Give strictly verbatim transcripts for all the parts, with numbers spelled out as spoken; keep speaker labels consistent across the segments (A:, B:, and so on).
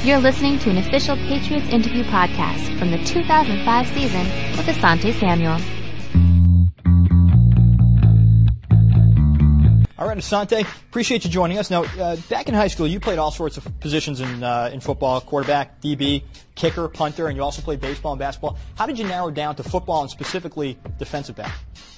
A: You're listening to an official Patriots interview podcast from the two thousand five season with Asante Samuel.
B: All right, Asante, appreciate you joining us. Now, uh, back in high school, you played all sorts of positions in uh, in football: quarterback, D B, kicker, punter, and you also played baseball and basketball. How did you narrow down to football and specifically defensive back?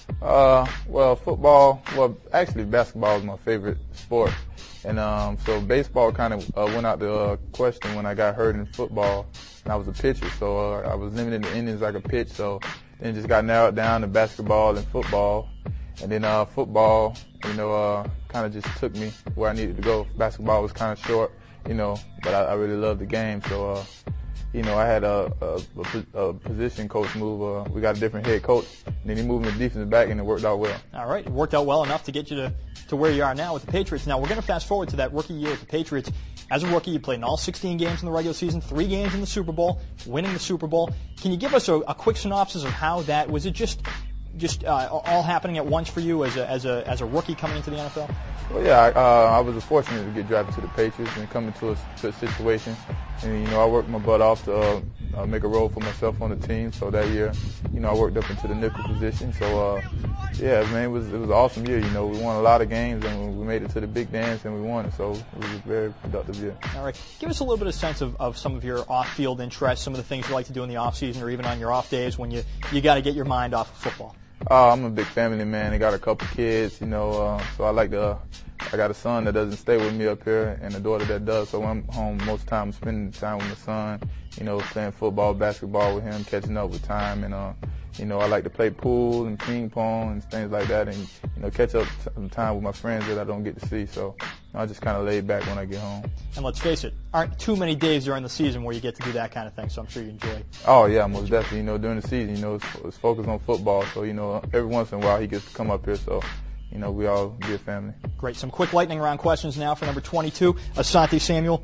C: Uh, well, football. Well, actually, basketball was my favorite sport, and um, so baseball kind of uh, went out the uh, question when I got hurt in football, and I was a pitcher, so uh, I was limited to innings I could pitch. So then it just got narrowed down to basketball and football. And then uh, football, you know, uh, kind of just took me where I needed to go. Basketball was kind of short, you know, but I, I really loved the game. So, uh, you know, I had a, a, a position coach move. Uh, we got a different head coach, and then he moved me to defensive back, and it worked out well.
B: All right, it worked out well enough to get you to, to where you are now with the Patriots. Now, we're going to fast forward to that rookie year with the Patriots. As a rookie, you played in all sixteen games in the regular season, three games in the Super Bowl, winning the Super Bowl. Can you give us a, a quick synopsis of how that, was it just... Just uh, all happening at once for you as a as a as a rookie coming into the N F L?
C: Well, yeah, I, uh, I was fortunate to get drafted to the Patriots and come into a, to a situation, and you know I worked my butt off to uh, uh, make a role for myself on the team. So that year, you know, I worked up into the nickel position. So uh, yeah, man, it was it was an awesome year. You know, we won a lot of games and we made it to the big dance and we won it. So it was a very productive year.
B: All right, give us a little bit of sense of, of some of your off-field interests, some of the things you like to do in the off season or even on your off days when you you got to get your mind off of football.
C: Uh, I'm a big family man. I got a couple kids, you know, uh, so I like to, uh, I got a son that doesn't stay with me up here and a daughter that does. So when I'm home most of the time, I'm spending time with my son, you know, playing football, basketball with him, catching up with time. And, uh, you know, I like to play pool and ping pong and things like that and, you know, catch up some time with my friends that I don't get to see. So I just kind of lay back when I get home.
B: And let's face it, aren't too many days during the season where you get to do that kind of thing, so I'm sure you enjoy it.
C: Oh, yeah, most definitely. You know, during the season, you know, it's, it's focused on football. So, you know, every once in a while he gets to come up here. So, you know, we all be a family.
B: Great. Some quick lightning round questions now for number twenty-two, Asante Samuel.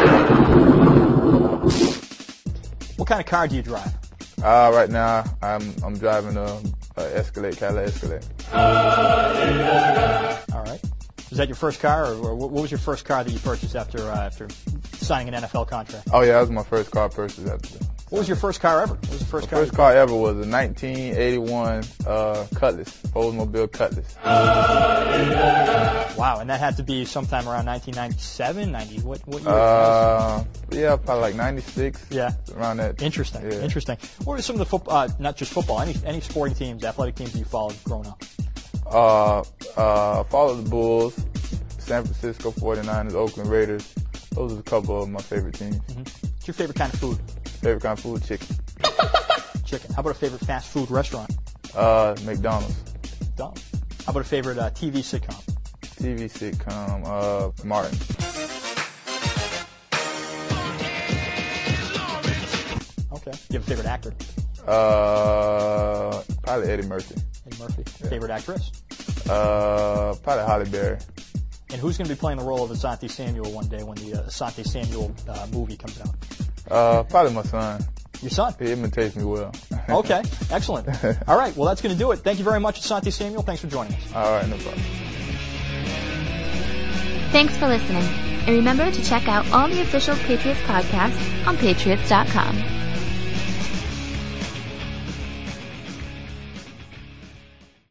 B: What kind of car do you drive?
C: Uh, right now, I'm I'm driving a, a Escalade, Cadillac Escalade.
B: All right. Was that your first car, or, or what was your first car that you purchased after uh, after signing an N F L contract?
C: Oh yeah, that was my first car purchase. After that.
B: What was your first car ever? What was the first
C: my
B: car?
C: First car ever was a nineteen eighty-one uh, Cutlass, Oldsmobile Cutlass.
B: Wow, and that had to be sometime around nineteen ninety-seven, ninety. What what year?
C: Uh, yeah, probably like ninety-six.
B: Yeah,
C: around that.
B: Interesting.
C: Yeah.
B: Interesting. What were some of the football? Uh, not just football. Any any sporting teams, athletic teams that you followed growing up?
C: Uh, uh, followed the Bulls, San Francisco forty-niners, Oakland Raiders. Those are a couple of my favorite teams.
B: Mm-hmm. What's your favorite kind of food?
C: Favorite kind of food? Chicken.
B: Chicken. How about a favorite fast food restaurant?
C: Uh, McDonald's.
B: McDonald's. How about a favorite uh, T V sitcom?
C: T V sitcom, uh, Martin.
B: Okay. Do you have a favorite actor?
C: Uh, probably Eddie Murphy.
B: Eddie Murphy.
C: Yeah.
B: Favorite actress?
C: Uh, probably Halle Berry.
B: And who's going to be playing the role of Asante Samuel one day when the uh, Asante Samuel uh, movie comes out?
C: Uh, probably my son.
B: Your son?
C: He imitates me well.
B: Okay, excellent. All right, well, that's going to do it. Thank you very much, Asante Samuel. Thanks for joining us.
C: All right, no problem.
A: Thanks for listening. And remember to check out all the official Patriots podcasts on Patriots dot com.